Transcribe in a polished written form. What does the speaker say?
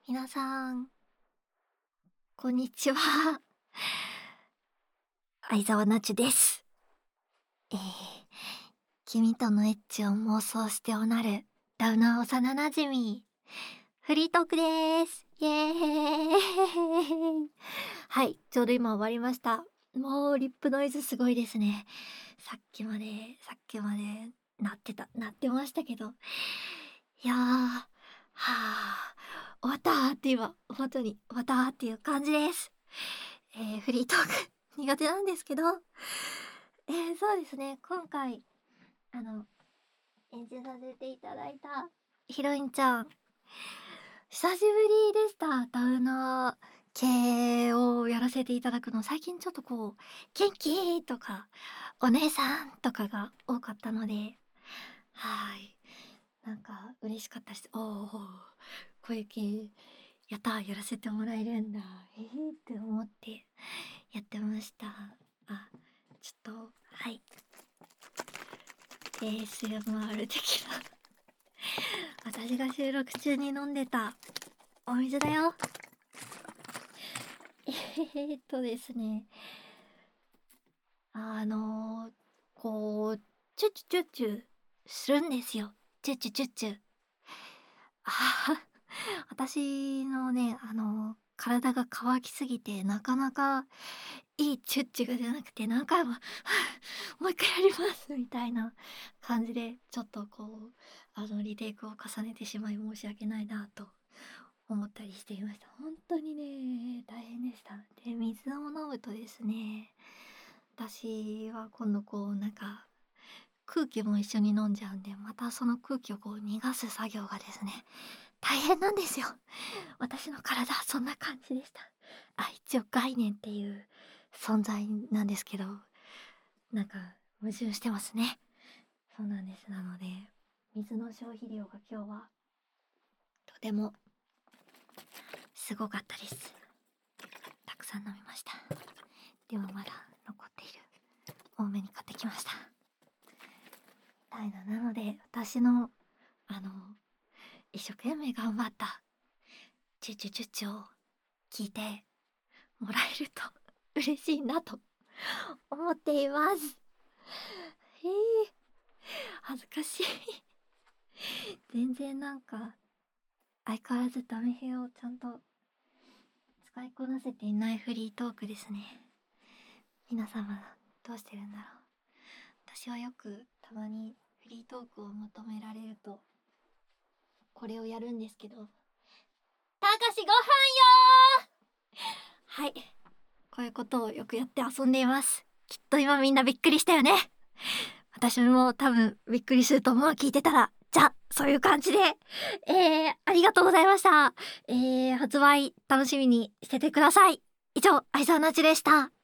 皆さん、こんにちは。相沢なちです。君とのエッチを妄想しておなる、ダウナー幼なじみ、フリートークです。イエーイ。はい、ちょうど今終わりました。もうリップノイズすごいですね。さっきまで鳴ってましたけど。いやー、はあ、終わったーって今、本当に終わったーっていう感じです。フリートーク苦手なんですけど、そうですね、今回、演じさせていただいたヒロインちゃん、久しぶりでした。ダウナー系をやらせていただくの。最近ちょっとこう、元気とか、お姉さんとかが多かったので、はい。なんか嬉しかったです。おお、こういう系、やったー、やらせてもらえるんだ。って思ってやってました。あ、ちょっと、はい。ASMR 的な私が収録中に飲んでたお水だよ。ですね。こう、チュッチュチュッチュするんですよ。チュッチュチュッチュ。あはは私のね、体が乾きすぎて、なかなかいいチュッチュが出なくて、何回も、もう一回やりますみたいな感じで、ちょっとこう、リテイクを重ねてしまい申し訳ないなと思ったりしていました。本当にね、大変でした。で、水を飲むとですね、私は今度こう、なんか、空気も一緒に飲んじゃうんで、またその空気をこう逃がす作業がですね、大変なんですよ。私の体はそんな感じでした。一応概念っていう存在なんですけど、なんか矛盾してますね。そうなんです。なので、水の消費量が今日はとてもすごかったです。たくさん飲みました。でもまだ残っている。多めに買ってきました。なので、私の、一生懸命頑張ったチュチュチュチュを聞いてもらえると嬉しいなと思っています。恥ずかしい全然なんか相変わらずダメヘをちゃんと使いこなせていないフリートークですね。皆様どうしてるんだろう。私はよくたまにフリートークを求められるとこれをやるんですけど、たかしご飯よー。はい、こういうことをよくやって遊んでいます。きっと今みんなびっくりしたよね。私も多分びっくりすると思う。聞いてたら。じゃあそういう感じでありがとうございました。発売楽しみにしててください。以上、相沢なちでした。